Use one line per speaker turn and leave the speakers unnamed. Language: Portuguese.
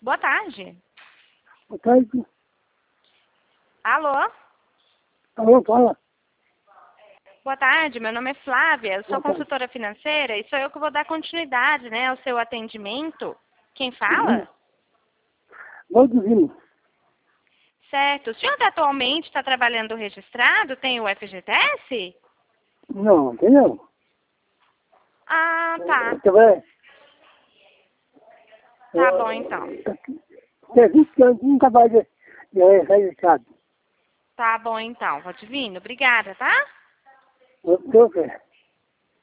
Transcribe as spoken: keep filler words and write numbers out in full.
Boa tarde.
Boa tarde.
Alô?
Alô, fala.
Boa tarde, meu nome é Flávia, eu sou
Boa tarde.
consultora financeira e sou eu que vou dar continuidade, né, ao seu atendimento. Quem fala?
Valdivino.
Certo. O senhor atualmente está trabalhando registrado? Tem o F G T S?
Não, não tem não.
Ah, tá.
Você vai...
Tá bom, então.
Tem vinte anos que nunca vai de, de registrado.
Tá bom, então. Valdivino, obrigada, tá?
Eu tô,